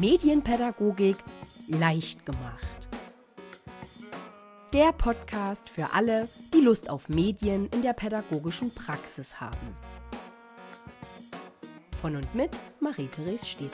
Medienpädagogik leicht gemacht. Der Podcast für alle, die Lust auf Medien in der pädagogischen Praxis haben. Von und mit Marie-Therese Stedri.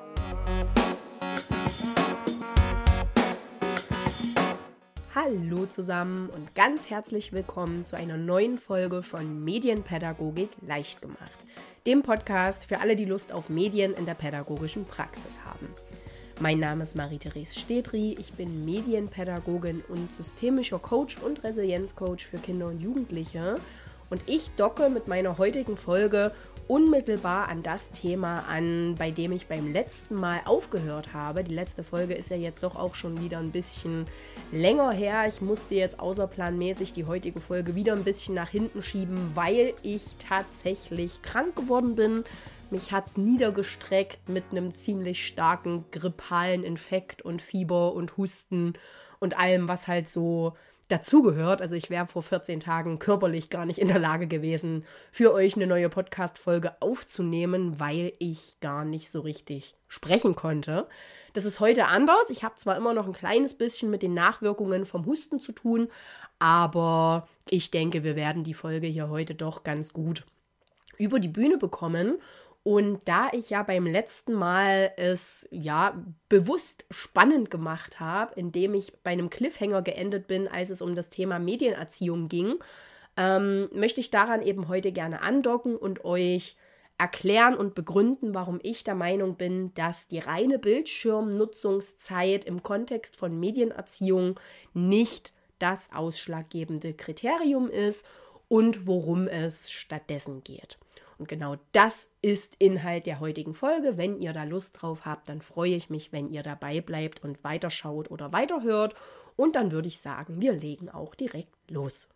Hallo zusammen und ganz herzlich willkommen zu einer neuen Folge von Medienpädagogik leicht gemacht. Dem Podcast für alle, die Lust auf Medien in der pädagogischen Praxis haben. Mein Name ist Marie-Therese Stedri, ich bin Medienpädagogin und systemischer Coach und Resilienzcoach für Kinder und Jugendliche und ich docke mit meiner heutigen Folge unmittelbar an das Thema an, bei dem ich beim letzten Mal aufgehört habe. Die letzte Folge ist ja jetzt doch auch schon wieder ein bisschen länger her. Ich musste jetzt außerplanmäßig die heutige Folge wieder ein bisschen nach hinten schieben, weil ich tatsächlich krank geworden bin. Mich hat es niedergestreckt mit einem ziemlich starken grippalen Infekt und Fieber und Husten und allem, was halt so dazugehört. Also ich wäre vor 14 Tagen körperlich gar nicht in der Lage gewesen, für euch eine neue Podcast-Folge aufzunehmen, weil ich gar nicht so richtig sprechen konnte. Das ist heute anders. Ich habe zwar immer noch ein kleines bisschen mit den Nachwirkungen vom Husten zu tun, aber ich denke, wir werden die Folge hier heute doch ganz gut über die Bühne bekommen. Und da ich ja beim letzten Mal es bewusst spannend gemacht habe, indem ich bei einem Cliffhanger geendet bin, als es um das Thema Medienerziehung ging, möchte ich daran eben heute gerne andocken und euch erklären und begründen, warum ich der Meinung bin, dass die reine Bildschirmnutzungszeit im Kontext von Medienerziehung nicht das ausschlaggebende Kriterium ist und worum es stattdessen geht. Und genau das ist Inhalt der heutigen Folge. Wenn ihr da Lust drauf habt, dann freue ich mich, wenn ihr dabei bleibt und weiterschaut oder weiterhört. Und dann würde ich sagen, wir legen auch direkt los.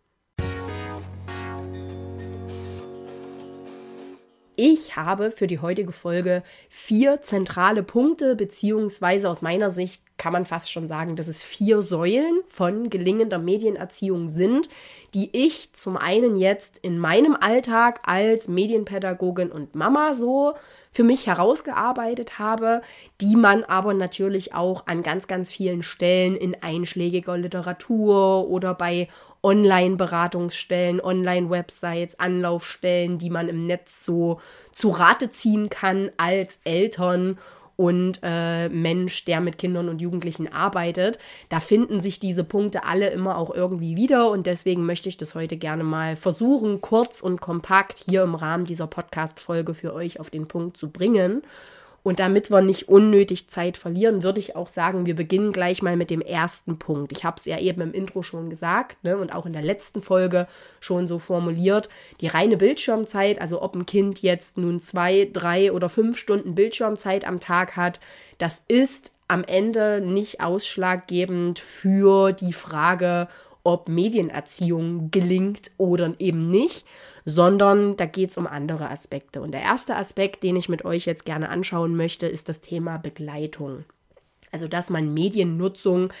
Ich habe für die heutige Folge 4 zentrale Punkte, beziehungsweise aus meiner Sicht kann man fast schon sagen, dass es 4 Säulen von gelingender Medienerziehung sind, die ich zum einen jetzt in meinem Alltag als Medienpädagogin und Mama so für mich herausgearbeitet habe, die man aber natürlich auch an ganz, ganz vielen Stellen in einschlägiger Literatur oder bei Online-Beratungsstellen, Online-Websites, Anlaufstellen, die man im Netz so zu Rate ziehen kann als Eltern und Mensch, der mit Kindern und Jugendlichen arbeitet. Da finden sich diese Punkte alle immer auch irgendwie wieder und deswegen möchte ich das heute gerne mal versuchen, kurz und kompakt hier im Rahmen dieser Podcast-Folge für euch auf den Punkt zu bringen. Und damit wir nicht unnötig Zeit verlieren, würde ich auch sagen, wir beginnen gleich mal mit dem ersten Punkt. Ich habe es ja eben im Intro schon gesagt, ne, und auch in der letzten Folge schon so formuliert. Die reine Bildschirmzeit, also ob ein Kind jetzt nun 2, 3 oder 5 Stunden Bildschirmzeit am Tag hat, das ist am Ende nicht ausschlaggebend für die Frage, ob Medienerziehung gelingt oder eben nicht, sondern da geht es um andere Aspekte. Und der erste Aspekt, den ich mit euch jetzt gerne anschauen möchte, ist das Thema Begleitung. Also, dass man Mediennutzung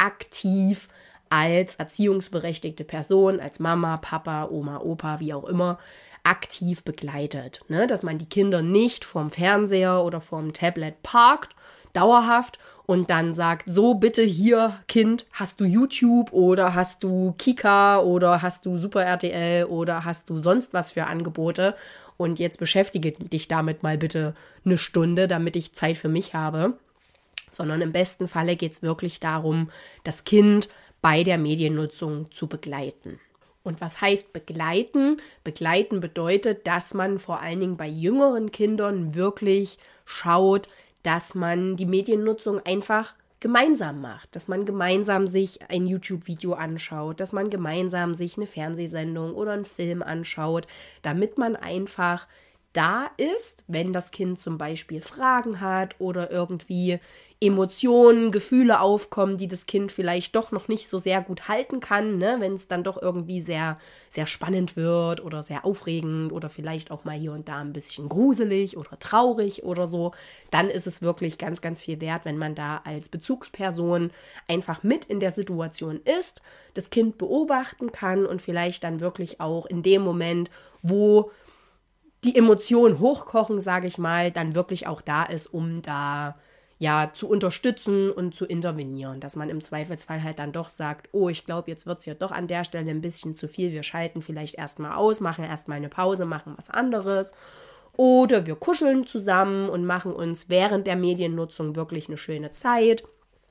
aktiv als erziehungsberechtigte Person, als Mama, Papa, Oma, Opa, wie auch immer, aktiv begleitet. Ne? Dass man die Kinder nicht vorm Fernseher oder vorm Tablet parkt, dauerhaft, und dann sagt, so bitte hier, Kind, hast du YouTube oder hast du Kika oder hast du Super RTL oder hast du sonst was für Angebote und jetzt beschäftige dich damit mal bitte eine Stunde, damit ich Zeit für mich habe. Sondern im besten Falle geht es wirklich darum, das Kind bei der Mediennutzung zu begleiten. Und was heißt begleiten? Begleiten bedeutet, dass man vor allen Dingen bei jüngeren Kindern wirklich schaut, dass man die Mediennutzung einfach gemeinsam macht, dass man gemeinsam sich ein YouTube-Video anschaut, dass man gemeinsam sich eine Fernsehsendung oder einen Film anschaut, damit man einfach da ist, wenn das Kind zum Beispiel Fragen hat oder irgendwie Emotionen, Gefühle aufkommen, die das Kind vielleicht doch noch nicht so sehr gut halten kann, ne? Wenn es dann doch irgendwie sehr, sehr spannend wird oder sehr aufregend oder vielleicht auch mal hier und da ein bisschen gruselig oder traurig oder so, dann ist es wirklich ganz, ganz viel wert, wenn man da als Bezugsperson einfach mit in der Situation ist, das Kind beobachten kann und vielleicht dann wirklich auch in dem Moment, wo die Emotionen hochkochen, sage ich mal, dann wirklich auch da ist, um da ja, zu unterstützen und zu intervenieren, dass man im Zweifelsfall halt dann doch sagt, oh, ich glaube, jetzt wird es ja doch an der Stelle ein bisschen zu viel, wir schalten vielleicht erstmal aus, machen erstmal eine Pause, machen was anderes. Oder wir kuscheln zusammen und machen uns während der Mediennutzung wirklich eine schöne Zeit.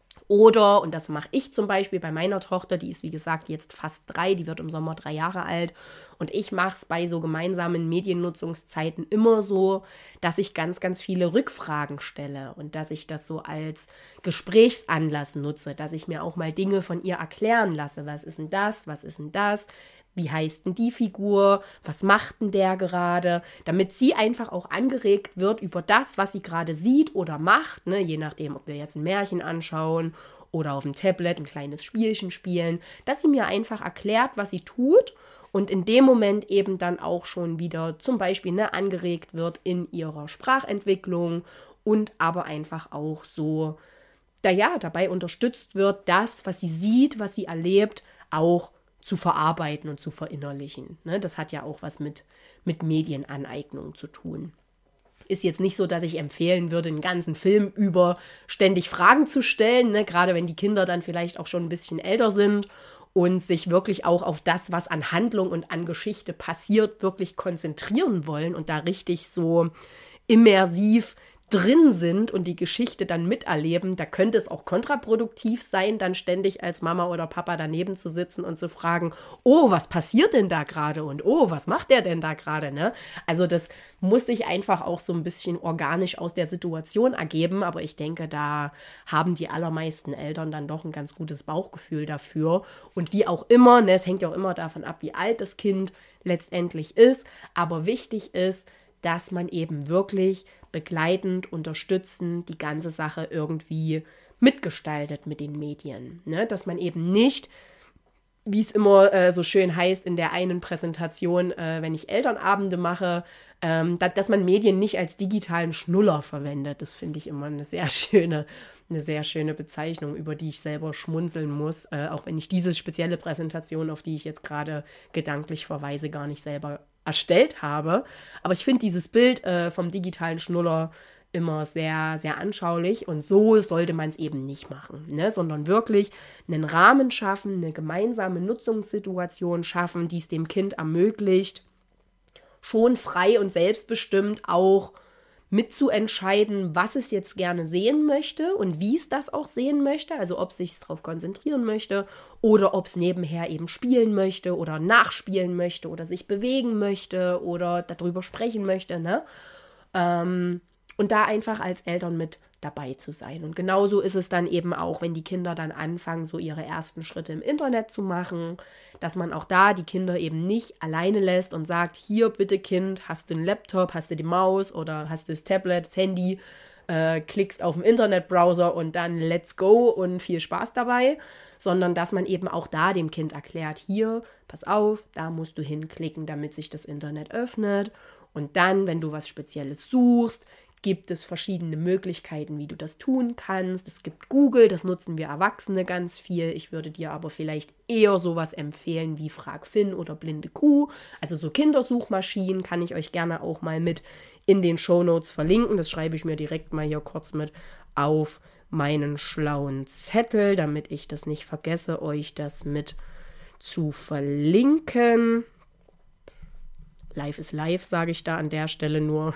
Oder, und das mache ich zum Beispiel bei meiner Tochter, die ist wie gesagt jetzt fast 3, die wird im Sommer 3 Jahre alt. Und ich mache es bei so gemeinsamen Mediennutzungszeiten immer so, dass ich ganz, ganz viele Rückfragen stelle und dass ich das so als Gesprächsanlass nutze, dass ich mir auch mal Dinge von ihr erklären lasse. Was ist denn das? Was ist denn das? Wie heißt denn die Figur? Was macht denn der gerade? Damit sie einfach auch angeregt wird über das, was sie gerade sieht oder macht, ne? Je nachdem, ob wir jetzt ein Märchen anschauen oder auf dem Tablet ein kleines Spielchen spielen, dass sie mir einfach erklärt, was sie tut und in dem Moment eben dann auch schon wieder zum Beispiel angeregt wird in ihrer Sprachentwicklung und aber einfach auch so, dabei unterstützt wird, das, was sie sieht, was sie erlebt, auch zu verarbeiten und zu verinnerlichen. Ne? Das hat ja auch was mit Medienaneignung zu tun. Ist jetzt nicht so, dass ich empfehlen würde, einen ganzen Film über ständig Fragen zu stellen, ne? Gerade wenn die Kinder dann vielleicht auch schon ein bisschen älter sind und sich wirklich auch auf das, was an Handlung und an Geschichte passiert, wirklich konzentrieren wollen und da richtig so immersiv drin sind und die Geschichte dann miterleben, da könnte es auch kontraproduktiv sein, dann ständig als Mama oder Papa daneben zu sitzen und zu fragen, oh, was passiert denn da gerade und oh, was macht der denn da gerade, ne? Also das muss sich einfach auch so ein bisschen organisch aus der Situation ergeben, aber ich denke, da haben die allermeisten Eltern dann doch ein ganz gutes Bauchgefühl dafür und wie auch immer, ne, es hängt ja auch immer davon ab, wie alt das Kind letztendlich ist, aber wichtig ist, dass man eben wirklich begleitend, unterstützend die ganze Sache irgendwie mitgestaltet mit den Medien. Ne? Dass man eben nicht, wie es immer so schön heißt in der einen Präsentation, wenn ich Elternabende mache, dass man Medien nicht als digitalen Schnuller verwendet. Das finde ich immer eine sehr schöne Bezeichnung, über die ich selber schmunzeln muss, auch wenn ich diese spezielle Präsentation, auf die ich jetzt gerade gedanklich verweise, gar nicht selber erstellt habe. Aber ich finde dieses Bild vom digitalen Schnuller immer sehr, sehr anschaulich und so sollte man es eben nicht machen, ne? Sondern wirklich einen Rahmen schaffen, eine gemeinsame Nutzungssituation schaffen, die es dem Kind ermöglicht, schon frei und selbstbestimmt auch mitzuentscheiden, was es jetzt gerne sehen möchte und wie es das auch sehen möchte, also ob es sich darauf konzentrieren möchte oder ob es nebenher eben spielen möchte oder nachspielen möchte oder sich bewegen möchte oder darüber sprechen möchte, ne? Und da einfach als Eltern mit dabei zu sein. Und genauso ist es dann eben auch, wenn die Kinder dann anfangen, so ihre ersten Schritte im Internet zu machen, dass man auch da die Kinder eben nicht alleine lässt und sagt, hier bitte Kind, hast du einen Laptop, hast du die Maus oder hast du das Tablet, das Handy, klickst auf den Internetbrowser und dann let's go und viel Spaß dabei, sondern dass man eben auch da dem Kind erklärt, hier, pass auf, da musst du hinklicken, damit sich das Internet öffnet und dann, wenn du was Spezielles suchst, gibt es verschiedene Möglichkeiten, wie du das tun kannst. Es gibt Google, das nutzen wir Erwachsene ganz viel. Ich würde dir aber vielleicht eher sowas empfehlen wie Fragfin oder Blinde Kuh. Also so Kindersuchmaschinen kann ich euch gerne auch mal mit in den Shownotes verlinken. Das schreibe ich mir direkt mal hier kurz mit auf meinen schlauen Zettel, damit ich das nicht vergesse, euch das mit zu verlinken. Live ist live, sage ich da an der Stelle nur.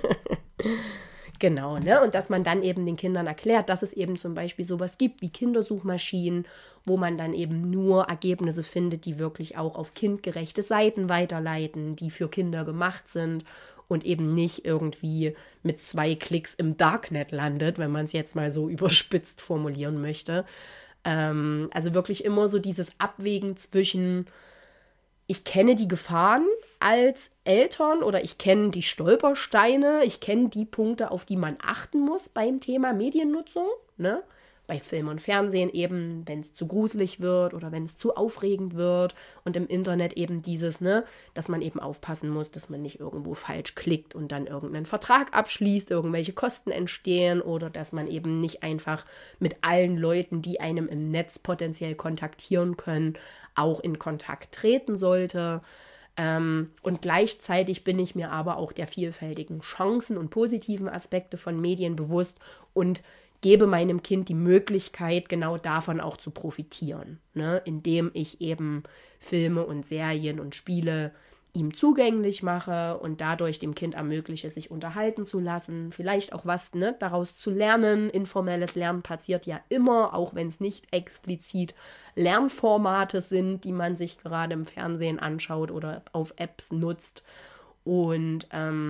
Genau, ne? Und dass man dann eben den Kindern erklärt, dass es eben zum Beispiel sowas gibt wie Kindersuchmaschinen, wo man dann eben nur Ergebnisse findet, die wirklich auch auf kindgerechte Seiten weiterleiten, die für Kinder gemacht sind und eben nicht irgendwie mit 2 Klicks im Darknet landet, wenn man es jetzt mal so überspitzt formulieren möchte. Also wirklich immer so dieses Abwägen zwischen ich kenne die Gefahren als Eltern oder ich kenne die Stolpersteine, ich kenne die Punkte, auf die man achten muss beim Thema Mediennutzung, ne? Bei Film und Fernsehen eben, wenn es zu gruselig wird oder wenn es zu aufregend wird und im Internet eben dieses, ne, dass man eben aufpassen muss, dass man nicht irgendwo falsch klickt und dann irgendeinen Vertrag abschließt, irgendwelche Kosten entstehen oder dass man eben nicht einfach mit allen Leuten, die einem im Netz potenziell kontaktieren können, auch in Kontakt treten sollte. Und gleichzeitig bin ich mir aber auch der vielfältigen Chancen und positiven Aspekte von Medien bewusst und gebe meinem Kind die Möglichkeit, genau davon auch zu profitieren, ne? Indem ich eben Filme und Serien und Spiele ihm zugänglich mache und dadurch dem Kind ermögliche, sich unterhalten zu lassen, vielleicht auch was, ne, daraus zu lernen. Informelles Lernen passiert ja immer, auch wenn es nicht explizit Lernformate sind, die man sich gerade im Fernsehen anschaut oder auf Apps nutzt. Und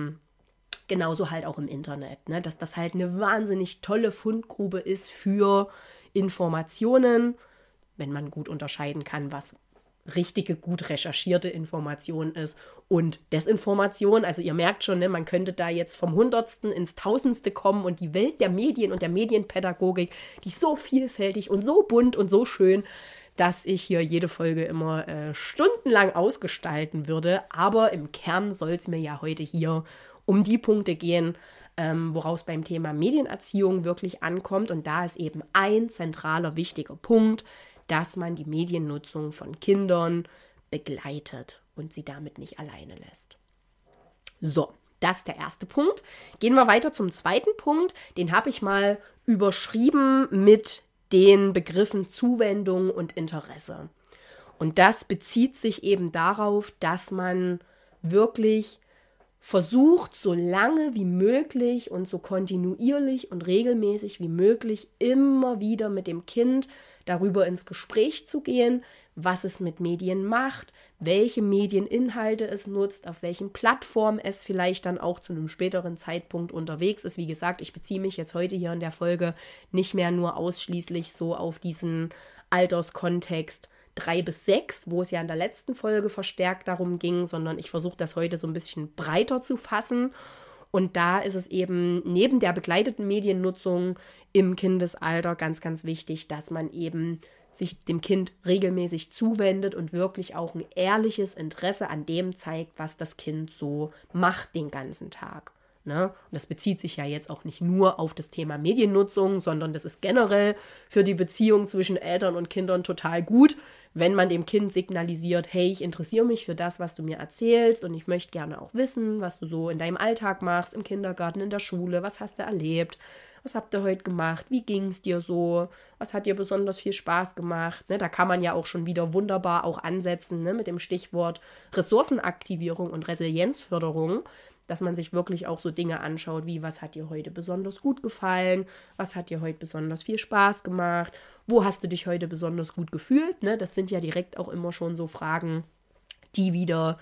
genauso halt auch im Internet, ne, dass das halt eine wahnsinnig tolle Fundgrube ist für Informationen, wenn man gut unterscheiden kann, was richtige, gut recherchierte Information ist und Desinformation. Also ihr merkt schon, ne, man könnte da jetzt vom Hundertsten ins Tausendste kommen und die Welt der Medien und der Medienpädagogik, die ist so vielfältig und so bunt und so schön, dass ich hier jede Folge immer stundenlang ausgestalten würde. Aber im Kern soll es mir ja heute hier um die Punkte gehen, woraus beim Thema Medienerziehung wirklich ankommt. Und da ist eben ein zentraler, wichtiger Punkt, dass man die Mediennutzung von Kindern begleitet und sie damit nicht alleine lässt. So, das ist der erste Punkt. Gehen wir weiter zum zweiten Punkt. Den habe ich mal überschrieben mit den Begriffen Zuwendung und Interesse. Und das bezieht sich eben darauf, dass man wirklich versucht, so lange wie möglich und so kontinuierlich und regelmäßig wie möglich immer wieder mit dem Kind darüber ins Gespräch zu gehen, was es mit Medien macht, welche Medieninhalte es nutzt, auf welchen Plattformen es vielleicht dann auch zu einem späteren Zeitpunkt unterwegs ist. Wie gesagt, ich beziehe mich jetzt heute hier in der Folge nicht mehr nur ausschließlich so auf diesen Alterskontext 3 bis 6, wo es ja in der letzten Folge verstärkt darum ging, sondern ich versuche das heute so ein bisschen breiter zu fassen. Und da ist es eben neben der begleiteten Mediennutzung im Kindesalter ganz, ganz wichtig, dass man eben sich dem Kind regelmäßig zuwendet und wirklich auch ein ehrliches Interesse an dem zeigt, was das Kind so macht den ganzen Tag. Ne? Und das bezieht sich ja jetzt auch nicht nur auf das Thema Mediennutzung, sondern das ist generell für die Beziehung zwischen Eltern und Kindern total gut, wenn man dem Kind signalisiert, hey, ich interessiere mich für das, was du mir erzählst und ich möchte gerne auch wissen, was du so in deinem Alltag machst, im Kindergarten, in der Schule, was hast du erlebt, was habt ihr heute gemacht, wie ging es dir so, was hat dir besonders viel Spaß gemacht, ne? Da kann man ja auch schon wieder wunderbar auch ansetzen, ne? Mit dem Stichwort Ressourcenaktivierung und Resilienzförderung, dass man sich wirklich auch so Dinge anschaut, wie was hat dir heute besonders gut gefallen, was hat dir heute besonders viel Spaß gemacht, wo hast du dich heute besonders gut gefühlt, ne? Das sind ja direkt auch immer schon so Fragen, die wieder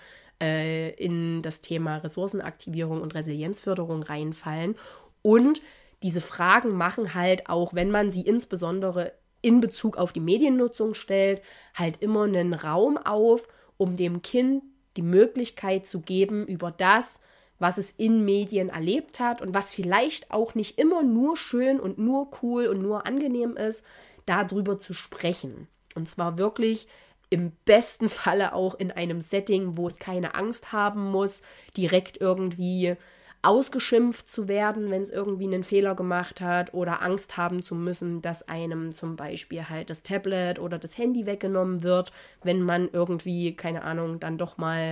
in das Thema Ressourcenaktivierung und Resilienzförderung reinfallen. Und diese Fragen machen halt auch, wenn man sie insbesondere in Bezug auf die Mediennutzung stellt, halt immer einen Raum auf, um dem Kind die Möglichkeit zu geben, über das, was es in Medien erlebt hat und was vielleicht auch nicht immer nur schön und nur cool und nur angenehm ist, darüber zu sprechen. Und zwar wirklich im besten Falle auch in einem Setting, wo es keine Angst haben muss, direkt irgendwie ausgeschimpft zu werden, wenn es irgendwie einen Fehler gemacht hat oder Angst haben zu müssen, dass einem zum Beispiel halt das Tablet oder das Handy weggenommen wird, wenn man irgendwie, keine Ahnung, dann doch mal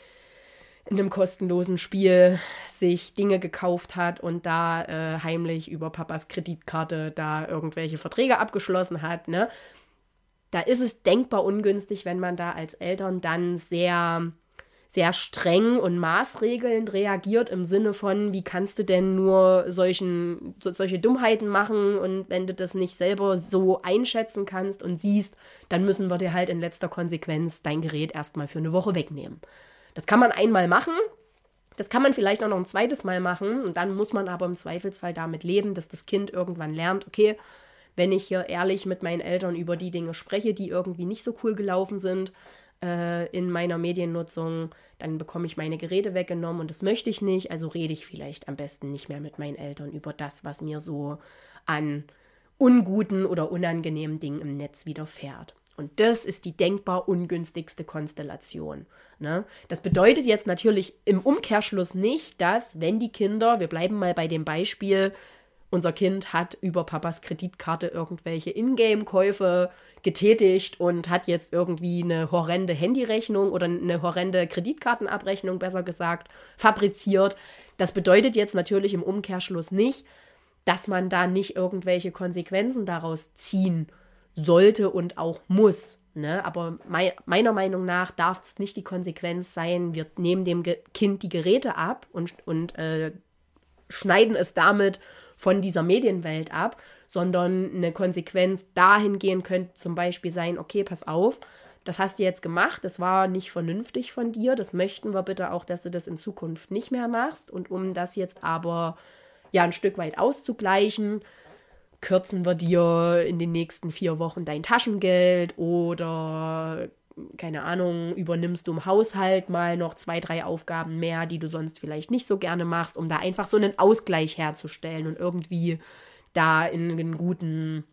in einem kostenlosen Spiel sich Dinge gekauft hat und da heimlich über Papas Kreditkarte da irgendwelche Verträge abgeschlossen hat, ne? Da ist es denkbar ungünstig, wenn man da als Eltern dann sehr, sehr streng und maßregelnd reagiert im Sinne von, wie kannst du denn nur solche Dummheiten machen und wenn du das nicht selber so einschätzen kannst und siehst, dann müssen wir dir halt in letzter Konsequenz dein Gerät erstmal für eine Woche wegnehmen. Das kann man einmal machen, das kann man vielleicht auch noch ein zweites Mal machen und dann muss man aber im Zweifelsfall damit leben, dass das Kind irgendwann lernt, okay, wenn ich hier ehrlich mit meinen Eltern über die Dinge spreche, die irgendwie nicht so cool gelaufen sind in meiner Mediennutzung, dann bekomme ich meine Geräte weggenommen und das möchte ich nicht, also rede ich vielleicht am besten nicht mehr mit meinen Eltern über das, was mir so an unguten oder unangenehmen Dingen im Netz widerfährt. Und das ist die denkbar ungünstigste Konstellation. Ne? Das bedeutet jetzt natürlich im Umkehrschluss nicht, dass, wenn die Kinder, wir bleiben mal bei dem Beispiel, unser Kind hat über Papas Kreditkarte irgendwelche Ingame-Käufe getätigt und hat jetzt irgendwie eine horrende Handyrechnung oder eine horrende Kreditkartenabrechnung, besser gesagt, fabriziert. Das bedeutet jetzt natürlich im Umkehrschluss nicht, dass man da nicht irgendwelche Konsequenzen daraus ziehen sollte und auch muss. Ne? Aber meiner Meinung nach darf es nicht die Konsequenz sein, wir nehmen dem Kind die Geräte ab und schneiden es damit von dieser Medienwelt ab, sondern eine Konsequenz dahingehend könnte zum Beispiel sein, okay, pass auf, das hast du jetzt gemacht, das war nicht vernünftig von dir, das möchten wir bitte auch, dass du das in Zukunft nicht mehr machst. Und um das jetzt aber ja ein Stück weit auszugleichen, kürzen wir dir in den nächsten 4 Wochen dein Taschengeld oder, keine Ahnung, übernimmst du im Haushalt mal noch 2, 3 Aufgaben mehr, die du sonst vielleicht nicht so gerne machst, um da einfach so einen Ausgleich herzustellen und irgendwie da in einen guten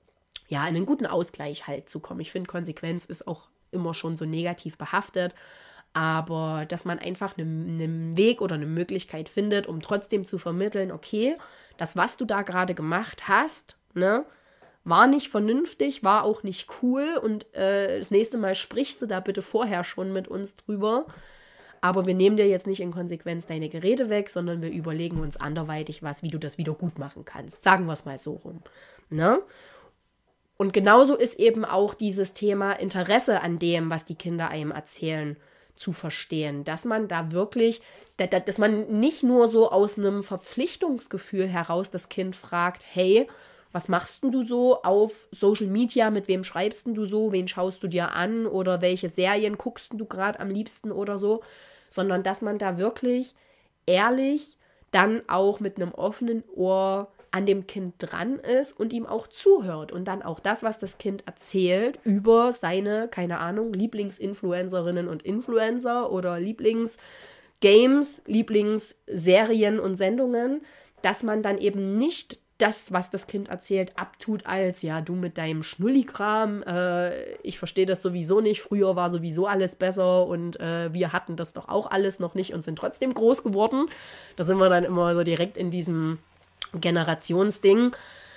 Ausgleich halt zu kommen. Ich finde, Konsequenz ist auch immer schon so negativ behaftet, aber dass man einfach einen Weg oder eine Möglichkeit findet, um trotzdem zu vermitteln, okay, das, was du da gerade gemacht hast, ne, war nicht vernünftig, war auch nicht cool und das nächste Mal sprichst du da bitte vorher schon mit uns drüber. Aber wir nehmen dir jetzt nicht in Konsequenz deine Geräte weg, sondern wir überlegen uns anderweitig was, wie du das wieder gut machen kannst. Sagen wir es mal so rum. Ne? Und genauso ist eben auch dieses Thema Interesse an dem, was die Kinder einem erzählen, zu verstehen. Dass man da wirklich, dass man nicht nur so aus einem Verpflichtungsgefühl heraus das Kind fragt, hey, was machst denn du so auf Social Media, mit wem schreibst denn du so, wen schaust du dir an oder welche Serien guckst du gerade am liebsten oder so, sondern dass man da wirklich ehrlich dann auch mit einem offenen Ohr an dem Kind dran ist und ihm auch zuhört und dann auch das, was das Kind erzählt über seine, keine Ahnung, Lieblingsinfluencerinnen und Influencer oder Lieblingsgames, Lieblingsserien und Sendungen, dass man dann eben nicht das, was das Kind erzählt, abtut als, ja, du mit deinem Schnullikram, ich verstehe das sowieso nicht, früher war sowieso alles besser und wir hatten das doch auch alles noch nicht und sind trotzdem groß geworden. Da sind wir dann immer so direkt in diesem Generationsding,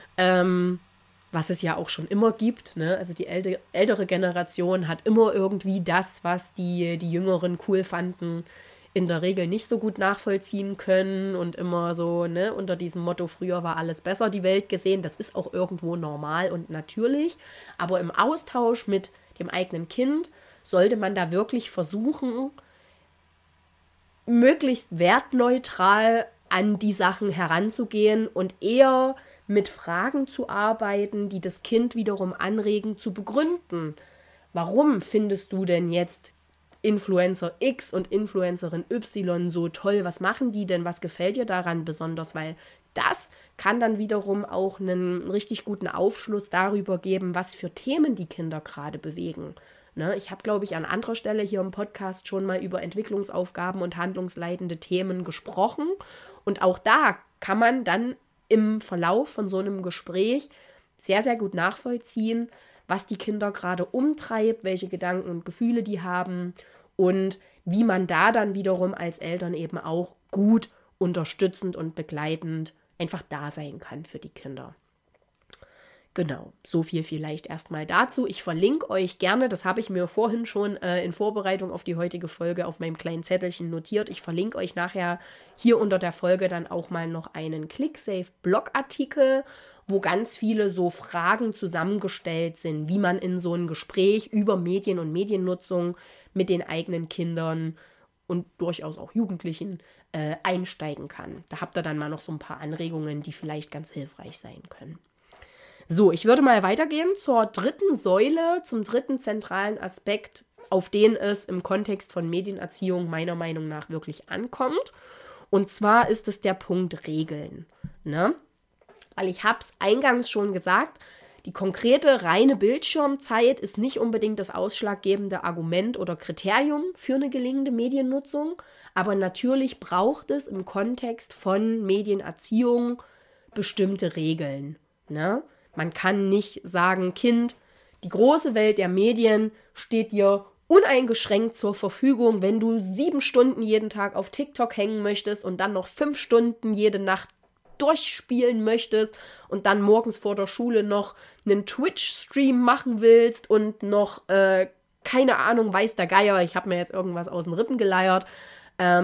was es ja auch schon immer gibt, ne? Also die ältere Generation hat immer irgendwie das, was die Jüngeren cool fanden, in der Regel nicht so gut nachvollziehen können und immer so, ne, unter diesem Motto, früher war alles besser, die Welt gesehen. Das ist auch irgendwo normal und natürlich, aber im Austausch mit dem eigenen Kind sollte man da wirklich versuchen, möglichst wertneutral an die Sachen heranzugehen und eher mit Fragen zu arbeiten, die das Kind wiederum anregen, zu begründen. Warum findest du denn jetzt Influencer X und Influencerin Y so toll? Was machen die denn? Was gefällt dir daran besonders? Weil das kann dann wiederum auch einen richtig guten Aufschluss darüber geben, was für Themen die Kinder gerade bewegen. Ne? Ich habe, glaube ich, an anderer Stelle hier im Podcast schon mal über Entwicklungsaufgaben und handlungsleitende Themen gesprochen. Und auch da kann man dann im Verlauf von so einem Gespräch sehr, sehr gut nachvollziehen, was die Kinder gerade umtreibt, welche Gedanken und Gefühle die haben und wie man da dann wiederum als Eltern eben auch gut unterstützend und begleitend einfach da sein kann für die Kinder. Genau, so viel vielleicht erstmal dazu. Ich verlinke euch gerne, das habe ich mir vorhin schon in Vorbereitung auf die heutige Folge auf meinem kleinen Zettelchen notiert. Ich verlinke euch nachher hier unter der Folge dann auch mal noch einen ClickSafe-Blogartikel, wo ganz viele so Fragen zusammengestellt sind, wie man in so ein Gespräch über Medien und Mediennutzung mit den eigenen Kindern und durchaus auch Jugendlichen einsteigen kann. Da habt ihr dann mal noch so ein paar Anregungen, die vielleicht ganz hilfreich sein können. So, ich würde mal weitergehen zur dritten Säule, zum dritten zentralen Aspekt, auf den es im Kontext von Medienerziehung meiner Meinung nach wirklich ankommt. Und zwar ist es der Punkt Regeln. Ne? Weil ich habe es eingangs schon gesagt, die konkrete reine Bildschirmzeit ist nicht unbedingt das ausschlaggebende Argument oder Kriterium für eine gelingende Mediennutzung, aber natürlich braucht es im Kontext von Medienerziehung bestimmte Regeln. Ne? Man kann nicht sagen, Kind, die große Welt der Medien steht dir uneingeschränkt zur Verfügung, wenn du 7 Stunden jeden Tag auf TikTok hängen möchtest und dann noch 5 Stunden jede Nacht durchspielen möchtest und dann morgens vor der Schule noch einen Twitch-Stream machen willst und noch, keine Ahnung, weiß der Geier, ich habe mir jetzt irgendwas aus den Rippen geleiert,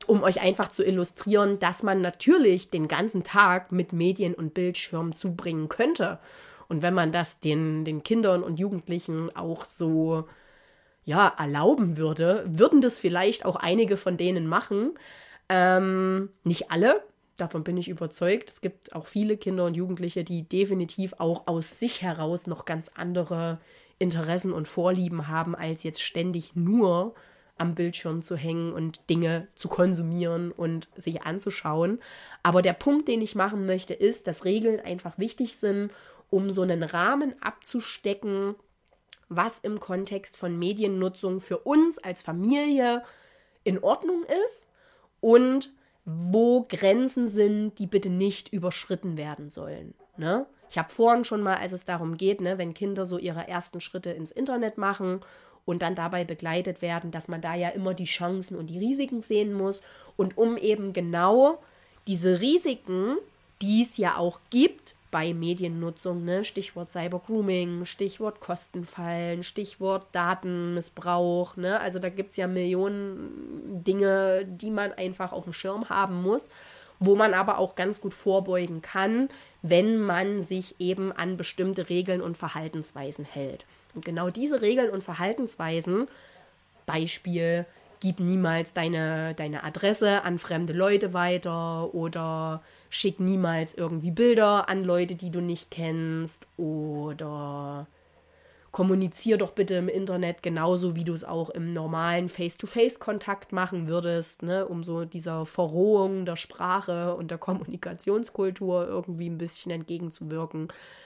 um euch einfach zu illustrieren, dass man natürlich den ganzen Tag mit Medien und Bildschirm zubringen könnte. Und wenn man das den Kindern und Jugendlichen auch so erlauben würde, würden das vielleicht auch einige von denen machen. Nicht alle, davon bin ich überzeugt. Es gibt auch viele Kinder und Jugendliche, die definitiv auch aus sich heraus noch ganz andere Interessen und Vorlieben haben, als jetzt ständig nur am Bildschirm zu hängen und Dinge zu konsumieren und sich anzuschauen. Aber der Punkt, den ich machen möchte, ist, dass Regeln einfach wichtig sind, um so einen Rahmen abzustecken, was im Kontext von Mediennutzung für uns als Familie in Ordnung ist und wo Grenzen sind, die bitte nicht überschritten werden sollen. Ne? Ich habe vorhin schon mal, als es darum geht, ne, wenn Kinder so ihre ersten Schritte ins Internet machen und dann dabei begleitet werden, dass man da ja immer die Chancen und die Risiken sehen muss. Und um eben genau diese Risiken, die es ja auch gibt bei Mediennutzung, ne, Stichwort Cybergrooming, Stichwort Kostenfallen, Stichwort Datenmissbrauch, ne, also da gibt es ja Millionen Dinge, die man einfach auf dem Schirm haben muss, wo man aber auch ganz gut vorbeugen kann, wenn man sich eben an bestimmte Regeln und Verhaltensweisen hält. Und genau diese Regeln und Verhaltensweisen, Beispiel, gib niemals deine Adresse an fremde Leute weiter oder schick niemals irgendwie Bilder an Leute, die du nicht kennst oder kommunizier doch bitte im Internet genauso, wie du es auch im normalen Face-to-Face-Kontakt machen würdest, ne, um so dieser Verrohung der Sprache und der Kommunikationskultur irgendwie ein bisschen entgegenzuwirken.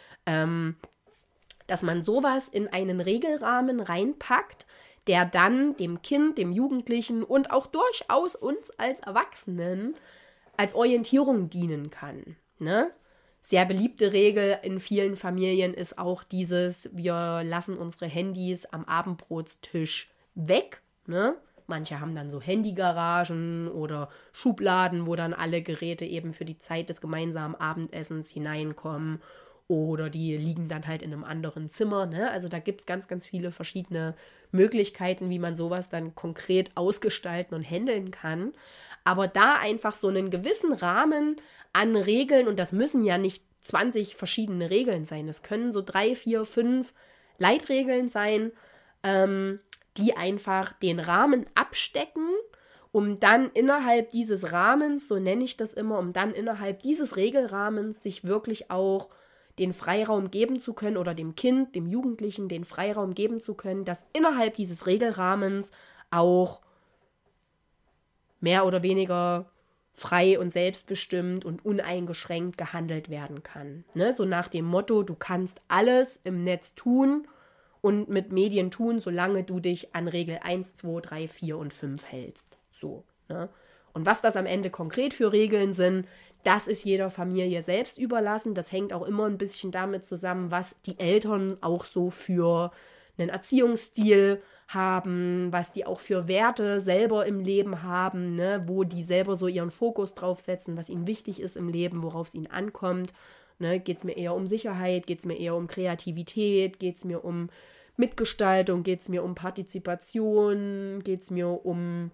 Dass man sowas in einen Regelrahmen reinpackt, der dann dem Kind, dem Jugendlichen und auch durchaus uns als Erwachsenen als Orientierung dienen kann. Ne? Sehr beliebte Regel in vielen Familien ist auch dieses, wir lassen unsere Handys am Abendbrotstisch weg. Ne? Manche haben dann so Handygaragen oder Schubladen, wo dann alle Geräte eben für die Zeit des gemeinsamen Abendessens hineinkommen. Oder die liegen dann halt in einem anderen Zimmer. Ne? Also da gibt es ganz, ganz viele verschiedene Möglichkeiten, wie man sowas dann konkret ausgestalten und handeln kann. Aber da einfach so einen gewissen Rahmen an Regeln, und das müssen ja nicht 20 verschiedene Regeln sein, das können so 3, 4, 5 Leitregeln sein, die einfach den Rahmen abstecken, um dann innerhalb dieses Rahmens, so nenne ich das immer, um dann innerhalb dieses Regelrahmens sich wirklich auch den Freiraum geben zu können oder dem Kind, dem Jugendlichen den Freiraum geben zu können, dass innerhalb dieses Regelrahmens auch mehr oder weniger frei und selbstbestimmt und uneingeschränkt gehandelt werden kann. Ne? So nach dem Motto, du kannst alles im Netz tun und mit Medien tun, solange du dich an Regel 1, 2, 3, 4 und 5 hältst. So, ne? Und was das am Ende konkret für Regeln sind, das ist jeder Familie selbst überlassen. Das hängt auch immer ein bisschen damit zusammen, was die Eltern auch so für einen Erziehungsstil haben, was die auch für Werte selber im Leben haben, ne? Wo die selber so ihren Fokus drauf setzen, was ihnen wichtig ist im Leben, worauf es ihnen ankommt. Ne? Geht es mir eher um Sicherheit, geht es mir eher um Kreativität, geht es mir um Mitgestaltung, geht es mir um Partizipation, geht es mir um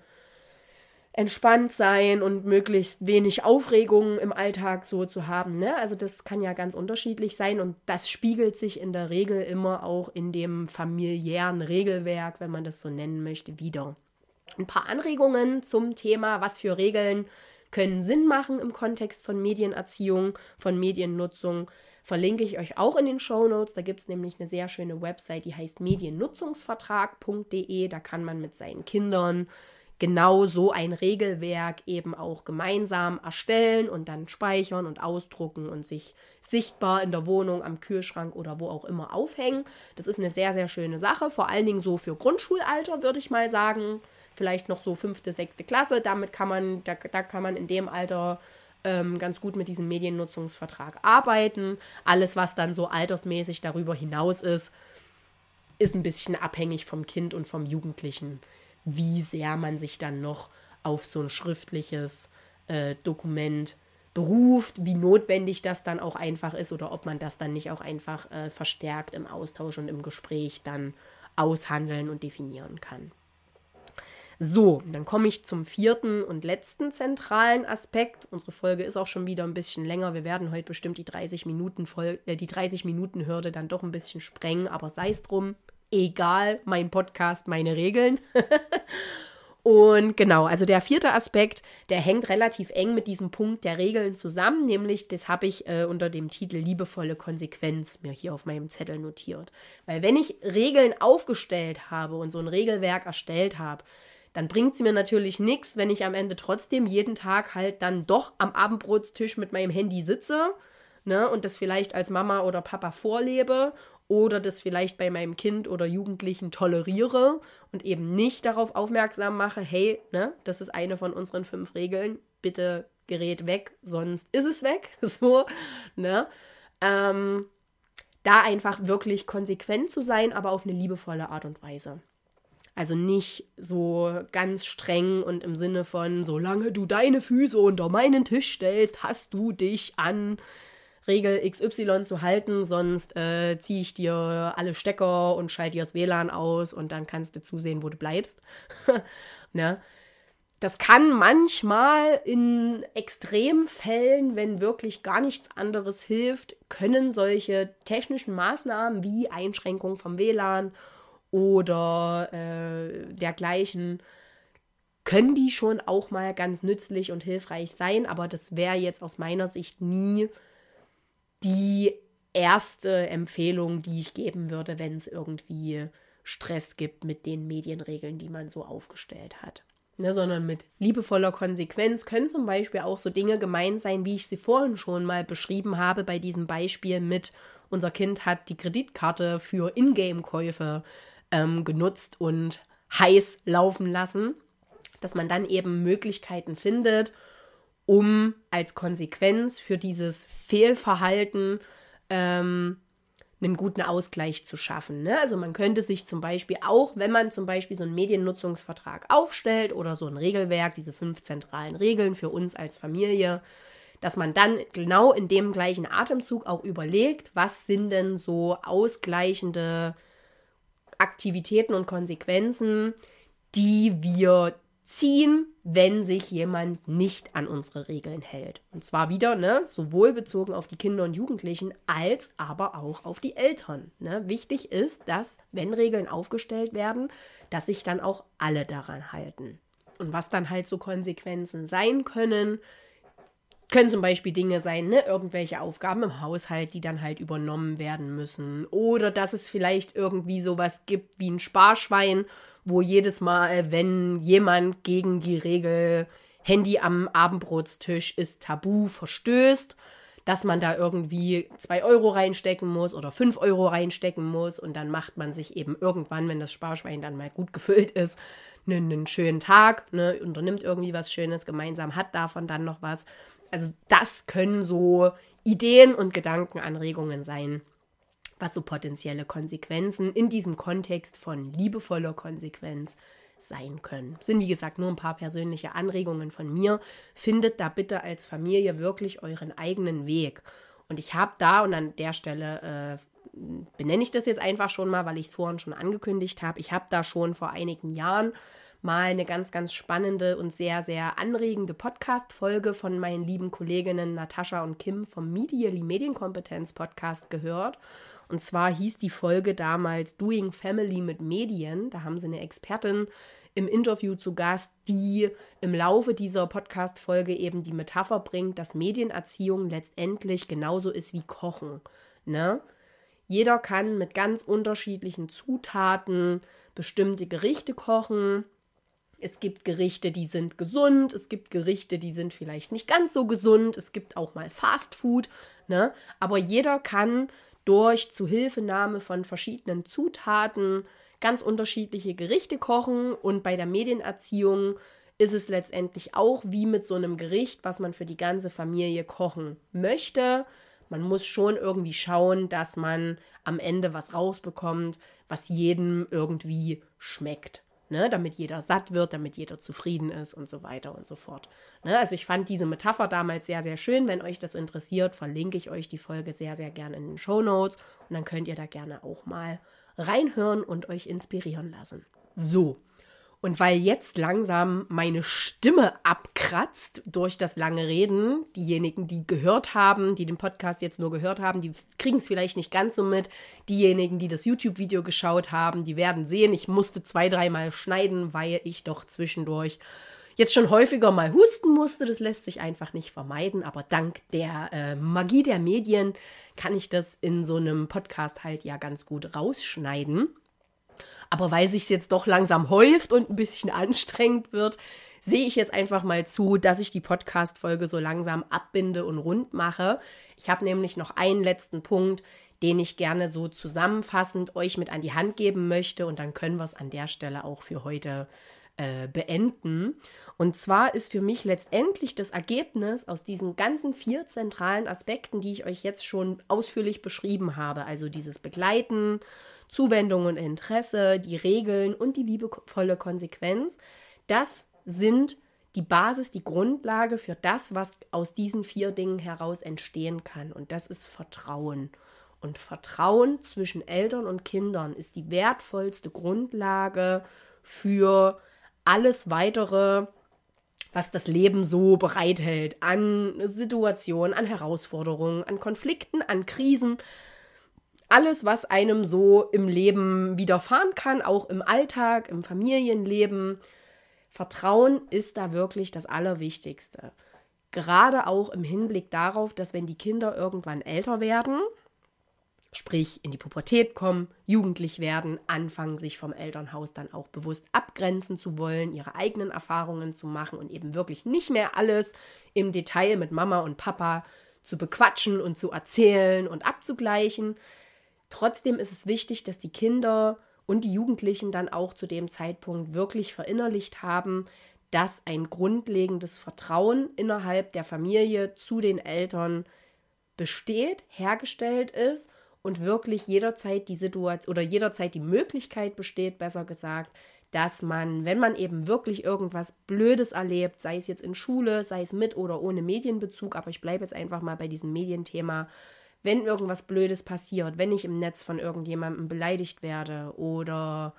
entspannt sein und möglichst wenig Aufregung im Alltag so zu haben. Ne? Also das kann ja ganz unterschiedlich sein und das spiegelt sich in der Regel immer auch in dem familiären Regelwerk, wenn man das so nennen möchte, wider. Ein paar Anregungen zum Thema, was für Regeln können Sinn machen im Kontext von Medienerziehung, von Mediennutzung, verlinke ich euch auch in den Shownotes. Da gibt es nämlich eine sehr schöne Website, die heißt mediennutzungsvertrag.de. Da kann man mit seinen Kindern genau so ein Regelwerk eben auch gemeinsam erstellen und dann speichern und ausdrucken und sich sichtbar in der Wohnung, am Kühlschrank oder wo auch immer aufhängen. Das ist eine sehr, sehr schöne Sache, vor allen Dingen so für Grundschulalter, würde ich mal sagen. Vielleicht noch so 5., 6. Klasse, da kann man in dem Alter ganz gut mit diesem Mediennutzungsvertrag arbeiten. Alles, was dann so altersmäßig darüber hinaus ist ein bisschen abhängig vom Kind und vom Jugendlichen, wie sehr man sich dann noch auf so ein schriftliches Dokument beruft, wie notwendig das dann auch einfach ist oder ob man das dann nicht auch einfach verstärkt im Austausch und im Gespräch dann aushandeln und definieren kann. So, dann komme ich zum 4. und letzten zentralen Aspekt. Unsere Folge ist auch schon wieder ein bisschen länger. Wir werden heute bestimmt die 30-Minuten-Hürde dann doch ein bisschen sprengen, aber sei es drum. Egal, mein Podcast, meine Regeln. Und genau, also der 4. Aspekt, der hängt relativ eng mit diesem Punkt der Regeln zusammen, nämlich das habe ich unter dem Titel liebevolle Konsequenz mir hier auf meinem Zettel notiert. Weil wenn ich Regeln aufgestellt habe und so ein Regelwerk erstellt habe, dann bringt es mir natürlich nichts, wenn ich am Ende trotzdem jeden Tag halt dann doch am Abendbrotstisch mit meinem Handy sitze, ne, und das vielleicht als Mama oder Papa vorlebe oder das vielleicht bei meinem Kind oder Jugendlichen toleriere und eben nicht darauf aufmerksam mache, hey, ne, das ist eine von unseren 5 Regeln, bitte Gerät weg, sonst ist es weg, so, ne, da einfach wirklich konsequent zu sein, aber auf eine liebevolle Art und Weise. Also nicht so ganz streng und im Sinne von, solange du deine Füße unter meinen Tisch stellst, hast du dich an Regel XY zu halten, sonst ziehe ich dir alle Stecker und schalte dir das WLAN aus und dann kannst du zusehen, wo du bleibst. Ne? Das kann manchmal in Extremfällen, wenn wirklich gar nichts anderes hilft, können solche technischen Maßnahmen wie Einschränkung vom WLAN oder dergleichen, können die schon auch mal ganz nützlich und hilfreich sein, aber das wäre jetzt aus meiner Sicht nie die erste Empfehlung, die ich geben würde, wenn es irgendwie Stress gibt mit den Medienregeln, die man so aufgestellt hat. Ne, sondern mit liebevoller Konsequenz können zum Beispiel auch so Dinge gemeint sein, wie ich sie vorhin schon mal beschrieben habe bei diesem Beispiel mit, unser Kind hat die Kreditkarte für Ingame-Käufe genutzt und heiß laufen lassen, dass man dann eben Möglichkeiten findet, um als Konsequenz für dieses Fehlverhalten einen guten Ausgleich zu schaffen. Ne? Also man könnte sich zum Beispiel auch, wenn man zum Beispiel so einen Mediennutzungsvertrag aufstellt oder so ein Regelwerk, diese 5 zentralen Regeln für uns als Familie, dass man dann genau in dem gleichen Atemzug auch überlegt, was sind denn so ausgleichende Aktivitäten und Konsequenzen, die wir ziehen, wenn sich jemand nicht an unsere Regeln hält. Und zwar wieder, ne, sowohl bezogen auf die Kinder und Jugendlichen, als aber auch auf die Eltern. Ne. Wichtig ist, dass, wenn Regeln aufgestellt werden, dass sich dann auch alle daran halten. Und was dann halt so Konsequenzen sein können zum Beispiel Dinge sein, ne, irgendwelche Aufgaben im Haushalt, die dann halt übernommen werden müssen. Oder dass es vielleicht irgendwie sowas gibt wie ein Sparschwein, wo jedes Mal, wenn jemand gegen die Regel Handy am Abendbrotstisch ist tabu verstößt, dass man da irgendwie 2 Euro reinstecken muss oder 5 Euro reinstecken muss und dann macht man sich eben irgendwann, wenn das Sparschwein dann mal gut gefüllt ist, einen schönen Tag, ne, unternimmt irgendwie was Schönes gemeinsam, hat davon dann noch was. Also das können so Ideen und Gedankenanregungen sein, was so potenzielle Konsequenzen in diesem Kontext von liebevoller Konsequenz sein können. Das sind, wie gesagt, nur ein paar persönliche Anregungen von mir. Findet da bitte als Familie wirklich euren eigenen Weg. Und ich habe da, und an der Stelle benenne ich das jetzt einfach schon mal, weil ich es vorhin schon angekündigt habe, ich habe da schon vor einigen Jahren mal eine ganz, ganz spannende und sehr, sehr anregende Podcast-Folge von meinen lieben Kolleginnen Natascha und Kim vom Medially Medienkompetenz Podcast gehört. Und zwar hieß die Folge damals Doing Family mit Medien. Da haben sie eine Expertin im Interview zu Gast, die im Laufe dieser Podcast-Folge eben die Metapher bringt, dass Medienerziehung letztendlich genauso ist wie Kochen. Ne? Jeder kann mit ganz unterschiedlichen Zutaten bestimmte Gerichte kochen. Es gibt Gerichte, die sind gesund, es gibt Gerichte, die sind vielleicht nicht ganz so gesund, es gibt auch mal Fast Food, ne? Aber jeder kann durch Zuhilfenahme von verschiedenen Zutaten ganz unterschiedliche Gerichte kochen und bei der Medienerziehung ist es letztendlich auch wie mit so einem Gericht, was man für die ganze Familie kochen möchte. Man muss schon irgendwie schauen, dass man am Ende was rausbekommt, was jedem irgendwie schmeckt. Ne, damit jeder satt wird, damit jeder zufrieden ist und so weiter und so fort. Ne, also ich fand diese Metapher damals sehr, sehr schön. Wenn euch das interessiert, verlinke ich euch die Folge sehr, sehr gerne in den Shownotes und dann könnt ihr da gerne auch mal reinhören und euch inspirieren lassen. So, Und weil jetzt langsam meine Stimme abkratzt durch das lange Reden, diejenigen, die gehört haben, die den Podcast jetzt nur gehört haben, die kriegen es vielleicht nicht ganz so mit. Diejenigen, die das YouTube-Video geschaut haben, die werden sehen, ich musste 2-3 Mal schneiden, weil ich doch zwischendurch jetzt schon häufiger mal husten musste. Das lässt sich einfach nicht vermeiden, aber dank der Magie der Medien kann ich das in so einem Podcast halt ja ganz gut rausschneiden. Aber weil sich jetzt doch langsam häuft und ein bisschen anstrengend wird, sehe ich jetzt einfach mal zu, dass ich die Podcast-Folge so langsam abbinde und rund mache. Ich habe nämlich noch einen letzten Punkt, den ich gerne so zusammenfassend euch mit an die Hand geben möchte und dann können wir es an der Stelle auch für heute beenden. Und zwar ist für mich letztendlich das Ergebnis aus diesen ganzen 4 zentralen Aspekten, die ich euch jetzt schon ausführlich beschrieben habe, also dieses Begleiten, Zuwendung und Interesse, die Regeln und die liebevolle Konsequenz, das sind die Basis, die Grundlage für das, was aus diesen 4 Dingen heraus entstehen kann. Und das ist Vertrauen. Und Vertrauen zwischen Eltern und Kindern ist die wertvollste Grundlage für alles Weitere, was das Leben so bereithält, an Situationen, an Herausforderungen, an Konflikten, an Krisen. Alles, was einem so im Leben widerfahren kann, auch im Alltag, im Familienleben. Vertrauen ist da wirklich das Allerwichtigste. Gerade auch im Hinblick darauf, dass wenn die Kinder irgendwann älter werden, sprich in die Pubertät kommen, jugendlich werden, anfangen, sich vom Elternhaus dann auch bewusst abgrenzen zu wollen, ihre eigenen Erfahrungen zu machen und eben wirklich nicht mehr alles im Detail mit Mama und Papa zu bequatschen und zu erzählen und abzugleichen. Trotzdem ist es wichtig, dass die Kinder und die Jugendlichen dann auch zu dem Zeitpunkt wirklich verinnerlicht haben, dass ein grundlegendes Vertrauen innerhalb der Familie zu den Eltern besteht, hergestellt ist und wirklich jederzeit die Situation oder jederzeit die Möglichkeit besteht, besser gesagt, dass man, wenn man eben wirklich irgendwas Blödes erlebt, sei es jetzt in Schule, sei es mit oder ohne Medienbezug, aber ich bleibe jetzt einfach mal bei diesem Medienthema, wenn irgendwas Blödes passiert, wenn ich im Netz von irgendjemandem beleidigt werde oder,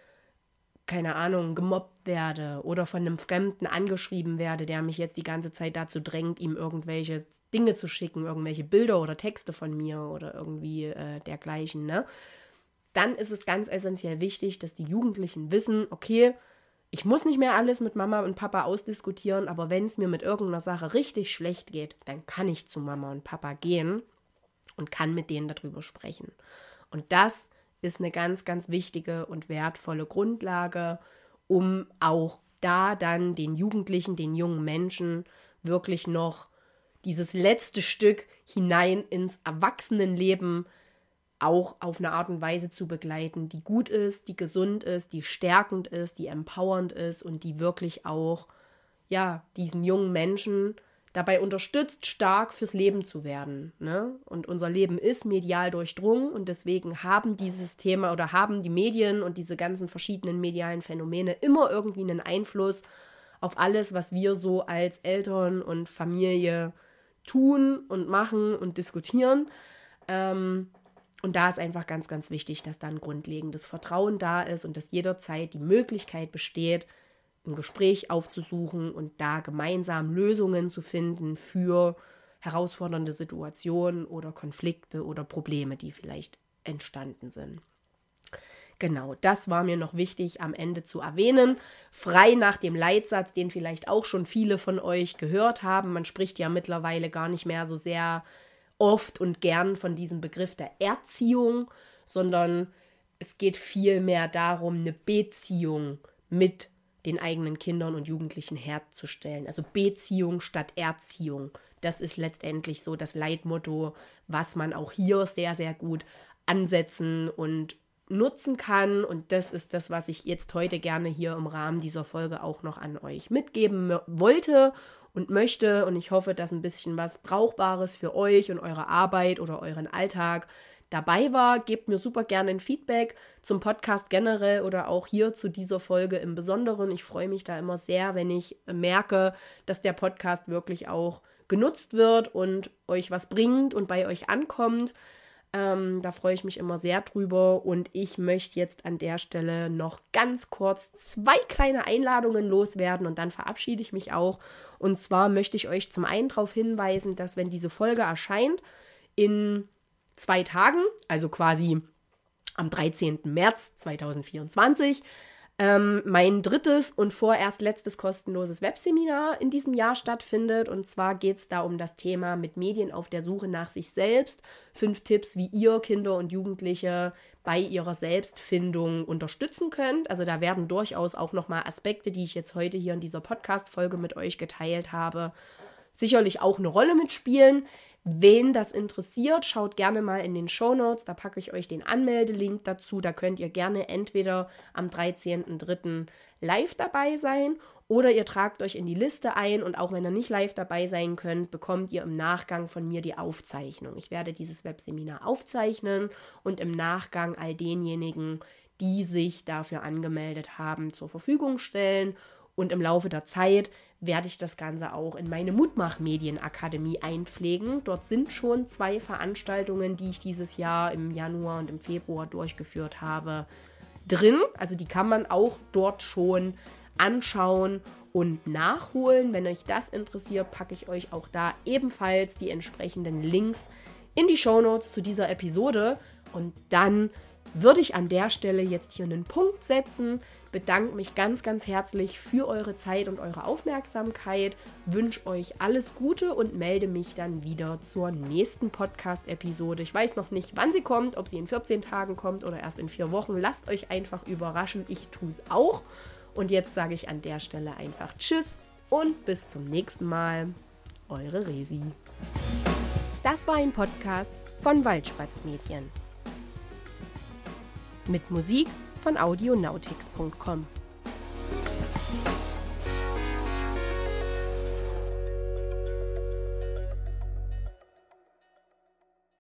keine Ahnung, gemobbt werde oder von einem Fremden angeschrieben werde, der mich jetzt die ganze Zeit dazu drängt, ihm irgendwelche Dinge zu schicken, irgendwelche Bilder oder Texte von mir oder irgendwie dergleichen, ne? Dann ist es ganz essentiell wichtig, dass die Jugendlichen wissen, okay, ich muss nicht mehr alles mit Mama und Papa ausdiskutieren, aber wenn es mir mit irgendeiner Sache richtig schlecht geht, dann kann ich zu Mama und Papa gehen und kann mit denen darüber sprechen. Und das ist eine ganz, ganz wichtige und wertvolle Grundlage, um auch da dann den Jugendlichen, den jungen Menschen wirklich noch dieses letzte Stück hinein ins Erwachsenenleben auch auf eine Art und Weise zu begleiten, die gut ist, die gesund ist, die stärkend ist, die empowernd ist und die wirklich auch, ja, diesen jungen Menschen dabei unterstützt, stark fürs Leben zu werden, ne? Und unser Leben ist medial durchdrungen und deswegen haben dieses Thema oder haben die Medien und diese ganzen verschiedenen medialen Phänomene immer irgendwie einen Einfluss auf alles, was wir so als Eltern und Familie tun und machen und diskutieren. Und da ist einfach ganz, ganz wichtig, dass da ein grundlegendes Vertrauen da ist und dass jederzeit die Möglichkeit besteht, ein Gespräch aufzusuchen und da gemeinsam Lösungen zu finden für herausfordernde Situationen oder Konflikte oder Probleme, die vielleicht entstanden sind. Genau, das war mir noch wichtig am Ende zu erwähnen. Frei nach dem Leitsatz, den vielleicht auch schon viele von euch gehört haben. Man spricht ja mittlerweile gar nicht mehr so sehr oft und gern von diesem Begriff der Erziehung, sondern es geht vielmehr darum, eine Beziehung mit den eigenen Kindern und Jugendlichen herzustellen. Also Beziehung statt Erziehung. Das ist letztendlich so das Leitmotto, was man auch hier sehr, sehr gut ansetzen und nutzen kann. Und das ist das, was ich jetzt heute gerne hier im Rahmen dieser Folge auch noch an euch mitgeben wollte und möchte. Und ich hoffe, dass ein bisschen was Brauchbares für euch und eure Arbeit oder euren Alltag dabei war. Gebt mir super gerne ein Feedback zum Podcast generell oder auch hier zu dieser Folge im Besonderen. Ich freue mich da immer sehr, wenn ich merke, dass der Podcast wirklich auch genutzt wird und euch was bringt und bei euch ankommt. Da freue ich mich immer sehr drüber und ich möchte jetzt an der Stelle noch ganz kurz 2 kleine Einladungen loswerden und dann verabschiede ich mich auch. Und zwar möchte ich euch zum einen darauf hinweisen, dass wenn diese Folge erscheint, in 2 Tagen, also quasi am 13. März 2024, mein 3. und vorerst letztes kostenloses Webseminar in diesem Jahr stattfindet. Und zwar geht es da um das Thema mit Medien auf der Suche nach sich selbst. 5 Tipps, wie ihr Kinder und Jugendliche bei ihrer Selbstfindung unterstützen könnt. Also da werden durchaus auch nochmal Aspekte, die ich jetzt heute hier in dieser Podcast-Folge mit euch geteilt habe, sicherlich auch eine Rolle mitspielen. Wen das interessiert, schaut gerne mal in den Shownotes, da packe ich euch den Anmeldelink dazu. Da könnt ihr gerne entweder am 13.03. live dabei sein oder ihr tragt euch in die Liste ein und auch wenn ihr nicht live dabei sein könnt, bekommt ihr im Nachgang von mir die Aufzeichnung. Ich werde dieses Webseminar aufzeichnen und im Nachgang all denjenigen, die sich dafür angemeldet haben, zur Verfügung stellen. Und im Laufe der Zeit werde ich das Ganze auch in meine Mutmach-Medienakademie einpflegen. Dort sind schon 2 Veranstaltungen, die ich dieses Jahr im Januar und im Februar durchgeführt habe, drin. Also die kann man auch dort schon anschauen und nachholen. Wenn euch das interessiert, packe ich euch auch da ebenfalls die entsprechenden Links in die Shownotes zu dieser Episode. Und dann würde ich an der Stelle jetzt hier einen Punkt setzen, bedanke mich ganz, ganz herzlich für eure Zeit und eure Aufmerksamkeit, wünsche euch alles Gute und melde mich dann wieder zur nächsten Podcast-Episode. Ich weiß noch nicht, wann sie kommt, ob sie in 14 Tagen kommt oder erst in 4 Wochen. Lasst euch einfach überraschen, ich tue es auch. Und jetzt sage ich an der Stelle einfach Tschüss und bis zum nächsten Mal. Eure Resi. Das war ein Podcast von Waldspatz Medien. Mit Musik von audionautics.com.